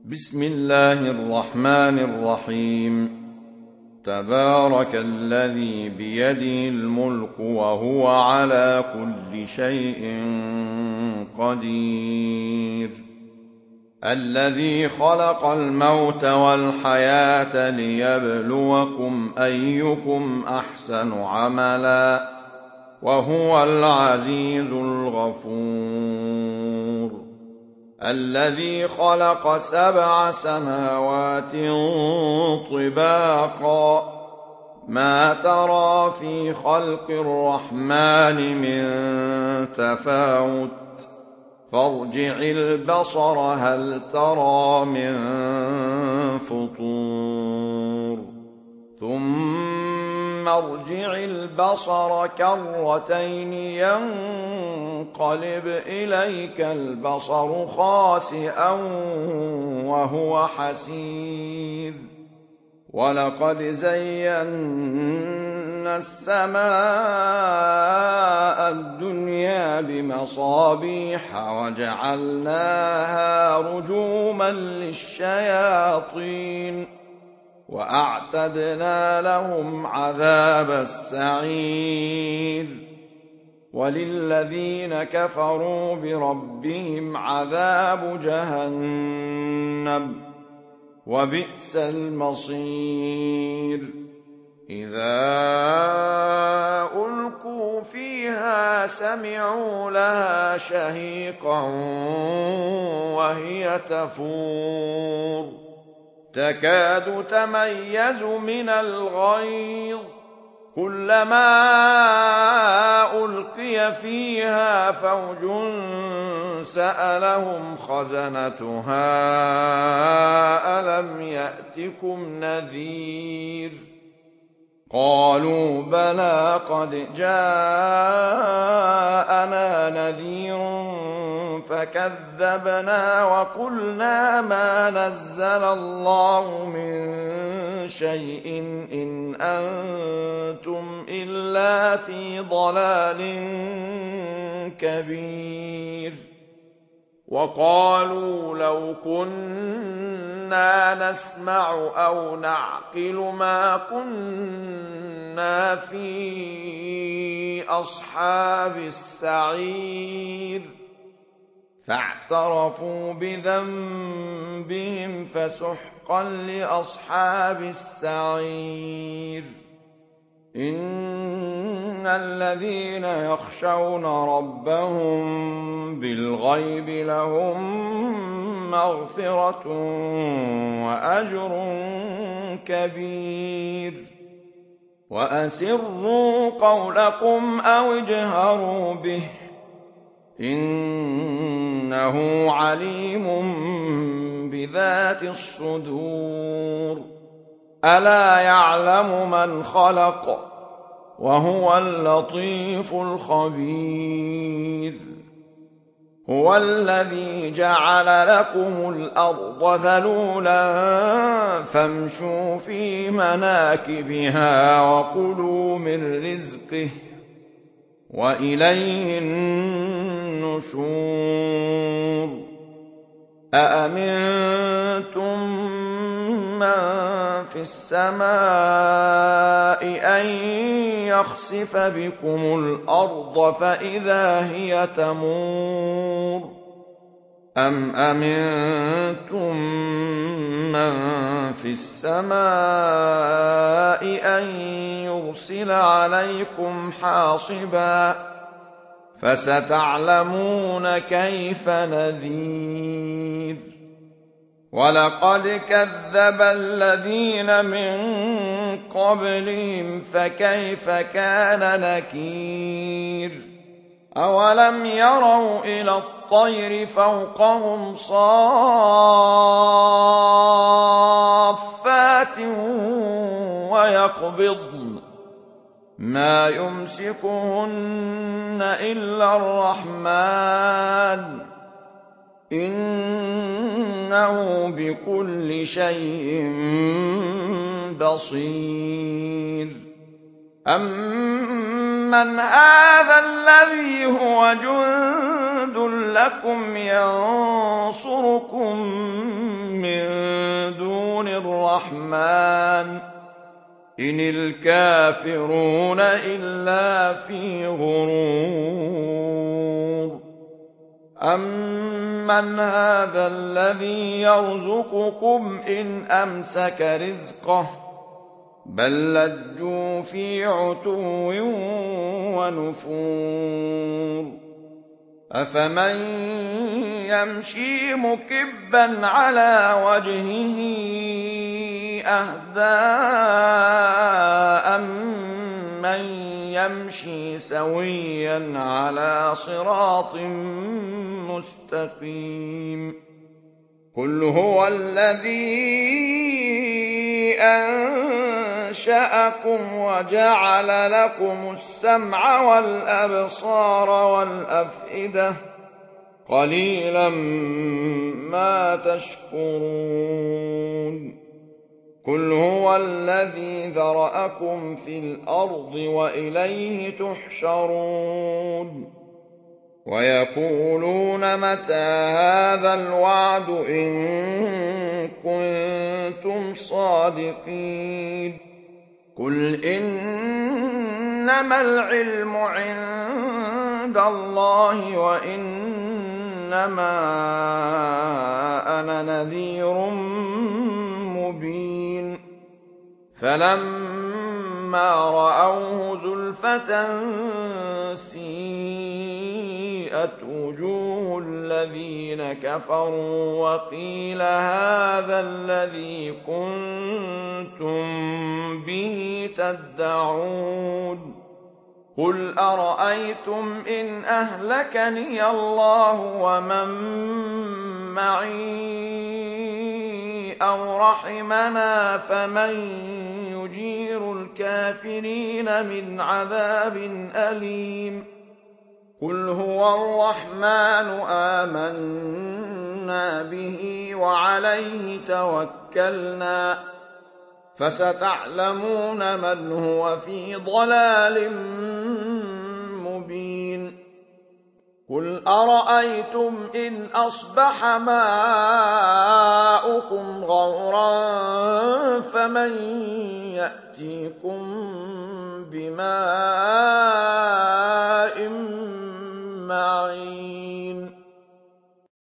بسم الله الرحمن الرحيم. تبارك الذي بيده الملك وهو على كل شيء قدير. الذي خلق الموت والحياة ليبلوكم أيكم أحسن عملا وهو العزيز الغفور. الذي خلق 7 سماوات طباقا ما ترى في خلق الرحمن من تفاوت فارجع البصر هل ترى من فطور ثم ارجع البصر كرتين ينقلب إليك البصر خاسئا وهو حسير. ولقد زينا السماء الدنيا بمصابيح وجعلناها رجوما للشياطين وأعتدنا لهم عذاب السعير. وللذين كفروا بربهم عذاب جهنم وبئس المصير. إذا ألقوا فيها سمعوا لها شهيقا وهي تفور تكاد تميز من الغيظ كلما ألقي فيها فوج سألهم خزنتها ألم يأتكم نذير قالوا بلى قد جاءنا نذير فكذبنا وقلنا ما نزل الله من شيء إن أنتم إلا في ضلال كبير. وقالوا لو كنا نسمع أو نعقل ما كنا في أصحاب السعير فاعترفوا بذنبهم فسحقا لأصحاب السعير. إن الذين يخشون ربهم بالغيب لهم مغفرة وأجر كبير. وأسروا قولكم أو اجهروا به إنه عليم بذات الصدور. ألا يعلم من خلق وهو اللطيف الخبير. هو الذي جعل لكم الأرض ذلولا فامشوا في مناكبها وكلوا من رزقه وإليه النشور. أأمنتم من في السماء أن يخسف بكم الأرض فإذا هي تمور أم أمنتم من في السماء أن يرسل عليكم حاصبا فستعلمون كيف نذير. ولقد كذب الذين من قبلهم فكيف كان نكير. أولم يروا إلى الطير فوقهم صافات ويقبضن ما يمسكهن إلا الرحمن إنه بكل شيء بصير. أمن هذا الذي هو جند لكم ينصركم من دون الرحمن إن الكافرون إلا في غرور أمن هذا الذي يرزقكم إن أمسك رزقه بل لجوا في عتو ونفور أفمن يمشي مكبا على وجهه أهدى أمن يمشي سويا على صراط مستقيم قل هو الذي أنشأكم وجعل لكم السمع والأبصار والأفئدة قليلا ما تشكرون قل هو الذي ذرأكم في الأرض وإليه تحشرون ويقولون متى هذا الوعد إن كنتم صادقين قل إنما العلم عند الله وإنما أنا نذير مبين فلما رأوه زلفة سيئت وجوه الذين كفروا وقيل هذا الذي كنتم به تدعون قل أرأيتم إن أهلكني الله ومن معي أو رحمنا فمن يجير الكافرين من عذاب أليم قل هو الرحمن آمنا به وعليه توكلنا فستعلمون من هو في ضلال مبين قل أرأيتم إن أصبح ماؤكم غورا فمن يأتيكم بماء معين